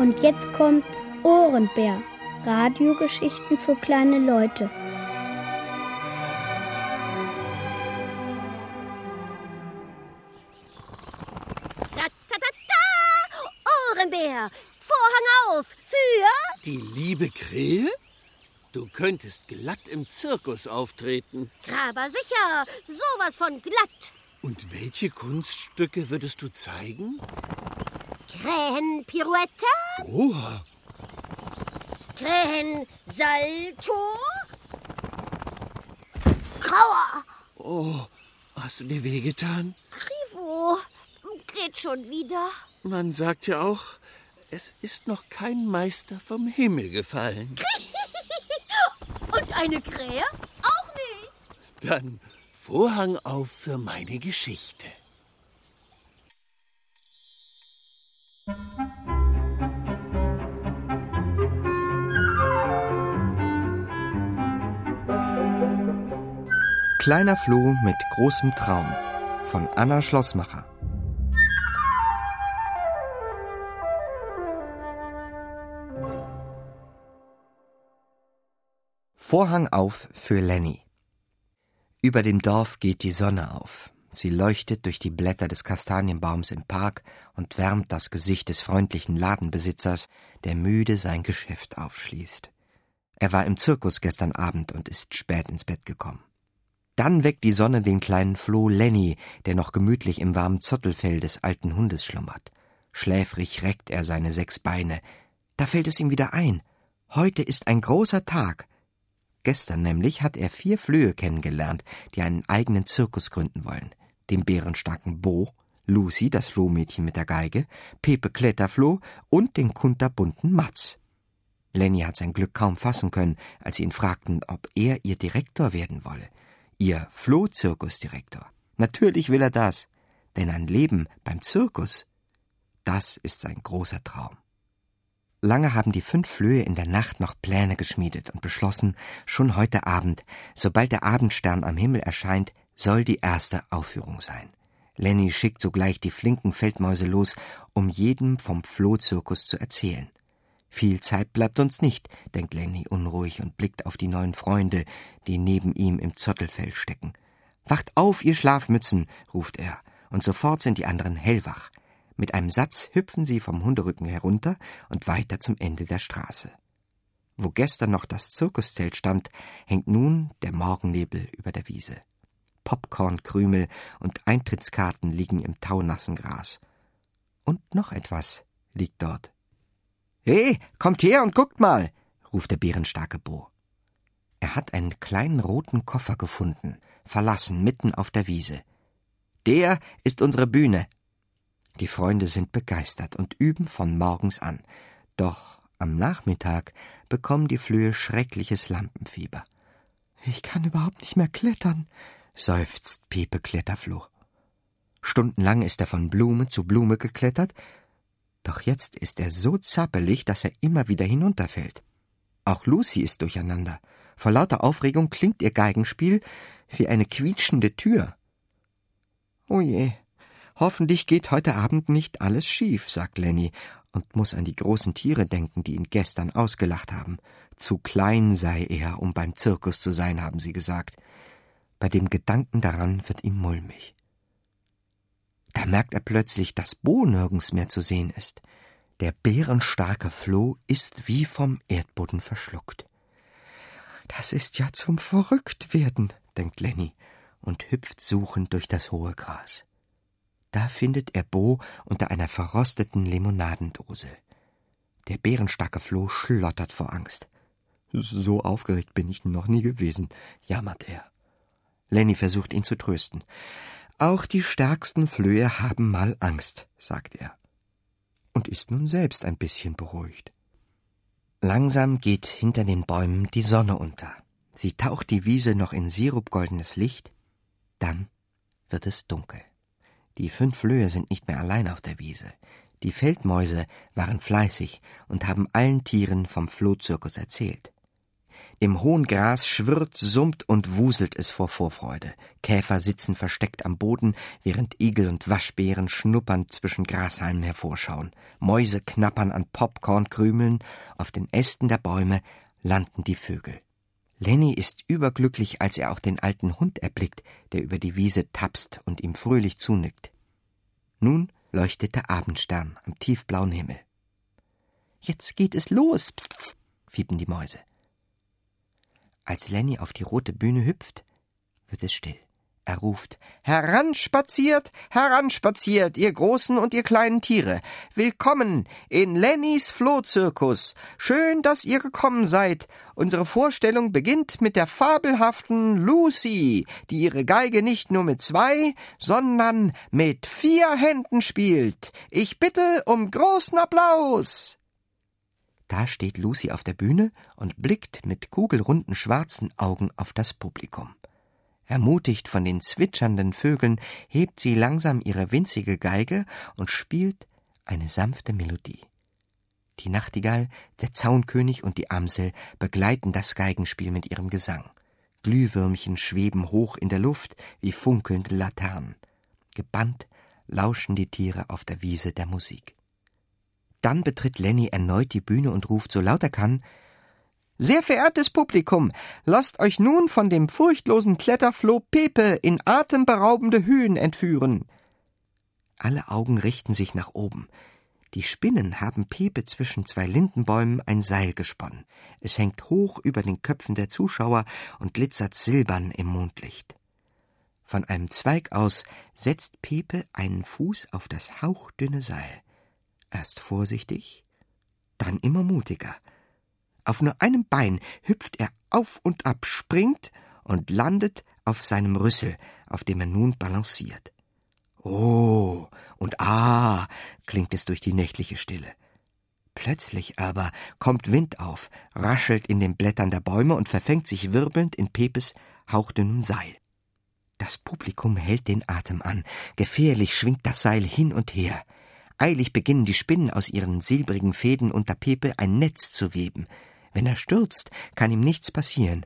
Und jetzt kommt Ohrenbär. Radiogeschichten für kleine Leute. Ohrenbär, Vorhang auf für... Die liebe Krähe? Du könntest glatt im Zirkus auftreten. Aber sicher, sowas von glatt. Und welche Kunststücke würdest du zeigen? Krähenpirouette, Oha, Krähensalto, Krauer, oh, hast du dir wehgetan? Krivo, geht schon wieder. Man sagt ja auch, es ist noch kein Meister vom Himmel gefallen. Und eine Krähe? Auch nicht. Dann Vorhang auf für meine Geschichte. Kleiner Floh mit großem Traum von Anna Schlossmacher. Vorhang auf für Lenny. Über dem Dorf geht die Sonne auf. Sie leuchtet durch die Blätter des Kastanienbaums im Park und wärmt das Gesicht des freundlichen Ladenbesitzers, der müde sein Geschäft aufschließt. Er war im Zirkus gestern Abend und ist spät ins Bett gekommen. Dann weckt die Sonne den kleinen Floh Lenny, der noch gemütlich im warmen Zottelfell des alten Hundes schlummert. Schläfrig reckt er seine 6 Beine. Da fällt es ihm wieder ein. Heute ist ein großer Tag. Gestern nämlich hat er 4 Flöhe kennengelernt, die einen eigenen Zirkus gründen wollen. Den bärenstarken Bo, Lucy, das Flohmädchen mit der Geige, Pepe Kletterfloh und den kunterbunten Matz. Lenny hat sein Glück kaum fassen können, als sie ihn fragten, ob er ihr Direktor werden wolle. Ihr Floh-Zirkusdirektor. Natürlich will er das, denn ein Leben beim Zirkus, das ist sein großer Traum. Lange haben die 5 Flöhe in der Nacht noch Pläne geschmiedet und beschlossen, schon heute Abend, sobald der Abendstern am Himmel erscheint, soll die erste Aufführung sein. Lenny schickt sogleich die flinken Feldmäuse los, um jedem vom Floh-Zirkus zu erzählen. Viel Zeit bleibt uns nicht, denkt Lenny unruhig und blickt auf die neuen Freunde, die neben ihm im Zottelfell stecken. »Wacht auf, ihr Schlafmützen«, ruft er, und sofort sind die anderen hellwach. Mit einem Satz hüpfen sie vom Hunderücken herunter und weiter zum Ende der Straße. Wo gestern noch das Zirkuszelt stand, hängt nun der Morgennebel über der Wiese. Popcornkrümel und Eintrittskarten liegen im taunassen Gras. Und noch etwas liegt dort. »Hey, kommt her und guckt mal«, ruft der bärenstarke Bo. Er hat einen kleinen roten Koffer gefunden, verlassen mitten auf der Wiese. »Der ist unsere Bühne.« Die Freunde sind begeistert und üben von morgens an. Doch am Nachmittag bekommen die Flöhe schreckliches Lampenfieber. »Ich kann überhaupt nicht mehr klettern«, seufzt Pepe Kletterfloh. Stundenlang ist er von Blume zu Blume geklettert, doch jetzt ist er so zappelig, dass er immer wieder hinunterfällt. Auch Lucy ist durcheinander. Vor lauter Aufregung klingt ihr Geigenspiel wie eine quietschende Tür. »Oh je, hoffentlich geht heute Abend nicht alles schief«, sagt Lenny und muss an die großen Tiere denken, die ihn gestern ausgelacht haben. Zu klein sei er, um beim Zirkus zu sein, haben sie gesagt. Bei dem Gedanken daran wird ihm mulmig. Da merkt er plötzlich, dass Bo nirgends mehr zu sehen ist. Der bärenstarke Floh ist wie vom Erdboden verschluckt. »Das ist ja zum Verrücktwerden«, denkt Lenny und hüpft suchend durch das hohe Gras. Da findet er Bo unter einer verrosteten Limonadendose. Der bärenstarke Floh schlottert vor Angst. »So aufgeregt bin ich noch nie gewesen«, jammert er. Lenny versucht ihn zu trösten. »Auch die stärksten Flöhe haben mal Angst«, sagt er. Und ist nun selbst ein bisschen beruhigt. Langsam geht hinter den Bäumen die Sonne unter. Sie taucht die Wiese noch in sirupgoldenes Licht. Dann wird es dunkel. Die 5 Flöhe sind nicht mehr allein auf der Wiese. Die Feldmäuse waren fleißig und haben allen Tieren vom Flohzirkus erzählt. Im hohen Gras schwirrt, summt und wuselt es vor Vorfreude. Käfer sitzen versteckt am Boden, während Igel und Waschbären schnuppernd zwischen Grashalmen hervorschauen. Mäuse knappern an Popcornkrümeln, auf den Ästen der Bäume landen die Vögel. Lenny ist überglücklich, als er auch den alten Hund erblickt, der über die Wiese tapst und ihm fröhlich zunickt. Nun leuchtet der Abendstern am tiefblauen Himmel. »Jetzt geht es los«, pst, pst, fiepen die Mäuse. Als Lenny auf die rote Bühne hüpft, wird es still. Er ruft: »Heranspaziert, heranspaziert, ihr großen und ihr kleinen Tiere! Willkommen in Lennys Flohzirkus! Schön, dass ihr gekommen seid! Unsere Vorstellung beginnt mit der fabelhaften Lucy, die ihre Geige nicht nur mit 2, sondern mit 4 Händen spielt. Ich bitte um großen Applaus!« Da steht Lucy auf der Bühne und blickt mit kugelrunden schwarzen Augen auf das Publikum. Ermutigt von den zwitschernden Vögeln hebt sie langsam ihre winzige Geige und spielt eine sanfte Melodie. Die Nachtigall, der Zaunkönig und die Amsel begleiten das Geigenspiel mit ihrem Gesang. Glühwürmchen schweben hoch in der Luft wie funkelnde Laternen. Gebannt lauschen die Tiere auf der Wiese der Musik. Dann betritt Lenny erneut die Bühne und ruft so laut er kann: »Sehr verehrtes Publikum, lasst euch nun von dem furchtlosen Kletterfloh Pepe in atemberaubende Höhen entführen.« Alle Augen richten sich nach oben. Die Spinnen haben Pepe zwischen 2 Lindenbäumen ein Seil gesponnen. Es hängt hoch über den Köpfen der Zuschauer und glitzert silbern im Mondlicht. Von einem Zweig aus setzt Pepe einen Fuß auf das hauchdünne Seil. Erst vorsichtig, dann immer mutiger. Auf nur einem Bein hüpft er auf und ab, springt und landet auf seinem Rüssel, auf dem er nun balanciert. »Oh« und »Ah« klingt es durch die nächtliche Stille. Plötzlich aber kommt Wind auf, raschelt in den Blättern der Bäume und verfängt sich wirbelnd in Pepes hauchdünnem Seil. Das Publikum hält den Atem an. Gefährlich schwingt das Seil hin und her. Eilig beginnen die Spinnen aus ihren silbrigen Fäden unter Pepe ein Netz zu weben. Wenn er stürzt, kann ihm nichts passieren.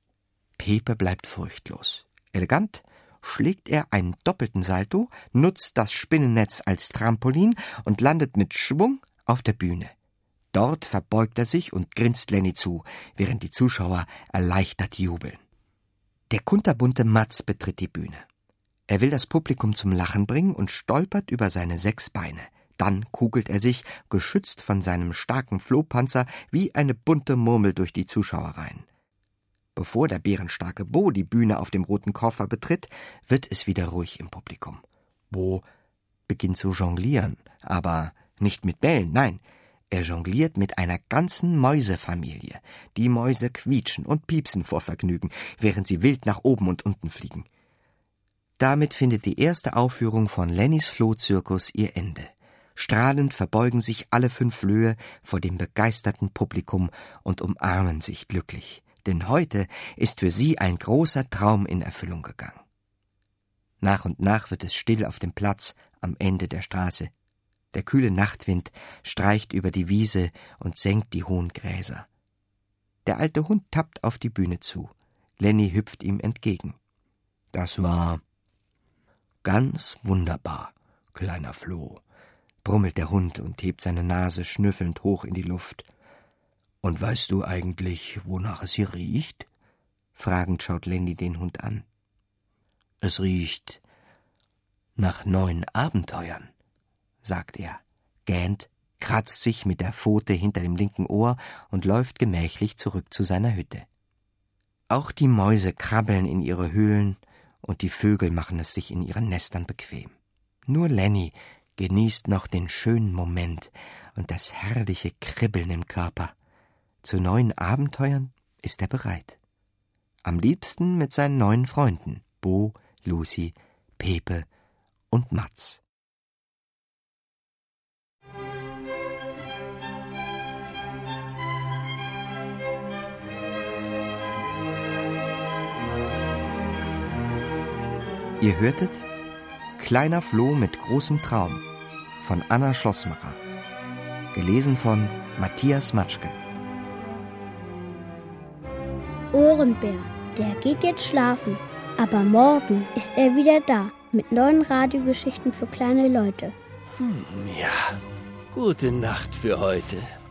Pepe bleibt furchtlos. Elegant schlägt er einen doppelten Salto, nutzt das Spinnennetz als Trampolin und landet mit Schwung auf der Bühne. Dort verbeugt er sich und grinst Lenny zu, während die Zuschauer erleichtert jubeln. Der kunterbunte Matz betritt die Bühne. Er will das Publikum zum Lachen bringen und stolpert über seine 6 Beine. Dann kugelt er sich, geschützt von seinem starken Flohpanzer, wie eine bunte Murmel durch die Zuschauerreihen. Bevor der bärenstarke Bo die Bühne auf dem roten Koffer betritt, wird es wieder ruhig im Publikum. Bo beginnt zu jonglieren, aber nicht mit Bällen, nein, er jongliert mit einer ganzen Mäusefamilie. Die Mäuse quietschen und piepsen vor Vergnügen, während sie wild nach oben und unten fliegen. Damit findet die erste Aufführung von Lennys Flohzirkus ihr Ende. Strahlend verbeugen sich alle 5 Flöhe vor dem begeisterten Publikum und umarmen sich glücklich. Denn heute ist für sie ein großer Traum in Erfüllung gegangen. Nach und nach wird es still auf dem Platz am Ende der Straße. Der kühle Nachtwind streicht über die Wiese und senkt die hohen Gräser. Der alte Hund tappt auf die Bühne zu. Lenny hüpft ihm entgegen. »Das war ganz wunderbar, kleiner Floh«, brummelt der Hund und hebt seine Nase schnüffelnd hoch in die Luft. »Und weißt du eigentlich, wonach es hier riecht?« Fragend schaut Lenny den Hund an. »Es riecht nach neuen Abenteuern«, sagt er, gähnt, kratzt sich mit der Pfote hinter dem linken Ohr und läuft gemächlich zurück zu seiner Hütte. Auch die Mäuse krabbeln in ihre Höhlen und die Vögel machen es sich in ihren Nestern bequem. Nur Lenny genießt noch den schönen Moment und das herrliche Kribbeln im Körper. Zu neuen Abenteuern ist er bereit. Am liebsten mit seinen neuen Freunden, Bo, Lucy, Pepe und Matz. Ihr hörtet »Kleiner Floh mit großem Traum« von Anna Schlossmacher. Gelesen von Matthias Matschke. Ohrenbär, der geht jetzt schlafen. Aber morgen ist er wieder da mit neuen Radiogeschichten für kleine Leute. Ja, gute Nacht für heute.